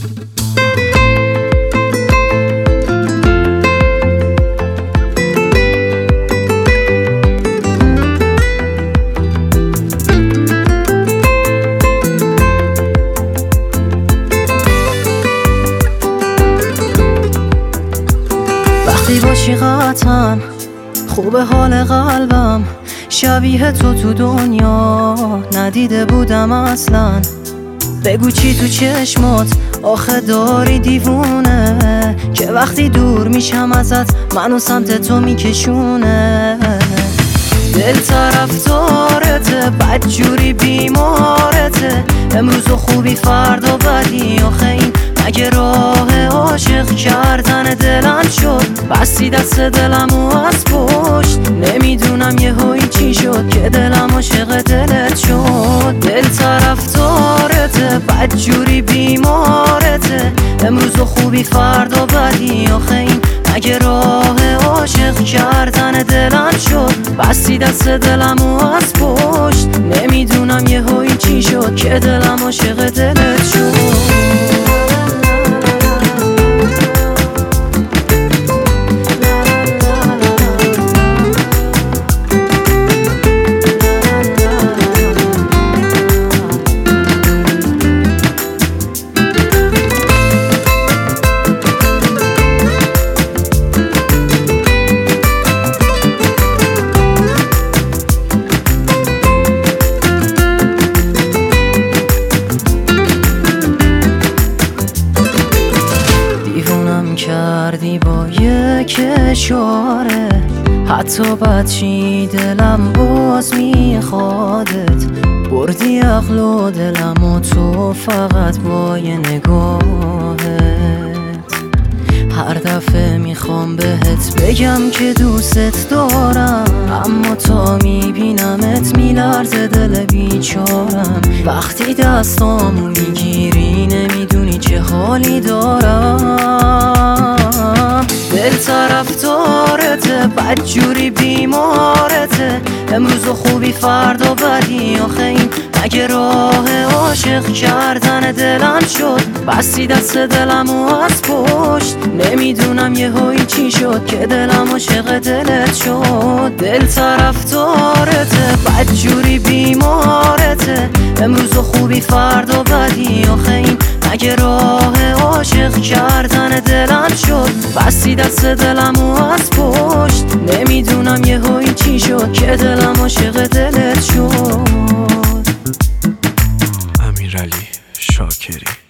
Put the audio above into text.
وقتی باشی قطعاً خوب حال قلبم، شبیه تو دنیا ندیده بودم اصلاً. بگو چی تو چشمات آخه داری دیوونه، که وقتی دور میشم ازت منو سمت تو میکشونه. دل طرفدارته بدجوری بیمارته، امروز خوبی فردا بدی، آخه این مگه راه عاشق کردن دلم شد؟ بستی دست دلمو از پشت، نمیدونم یهویی چی شد که دلم عاشق دلت شد. دل طرفدارته بدجوری بیمارته، امروز خوبی فردا بدی، آخه این مگه راه عاشق کردن دلم شد؟ بستی دست دلمو از پشت، نمیدونم یهویی چی شد که دلم عاشق دلت شد. کردی با یک اشاره، حتی بدچی دلم باز میخوادت. بردی عقل و دلم و تو فقط با یه نگاهت. هر دفعه میخوام بهت بگم که دوست دارم، اما تا میبینمت میلرزه دل بیچارم. وقتی دستامو میگیری نمیدونی چه حالی دارم. دل طرفدارته بدجوری بیمارته، امروز خوبی فردا بدی، آخه این مگه راه عاشق کردن دلم شد؟ بستی دست دلمو از پشت، نمیدونم یهویی چی شد که دلم عاشق دلت شد. دل طرفدارته بدجوری بیمارته، امروز خوبی فردا بدی، آخه این مگه راه عاشق کردن دلم شد؟ بستی دست دلمو از پشت، نمیدونم یهویی چی شد که دلم عاشق دلت شد. امیرعلی شاکری.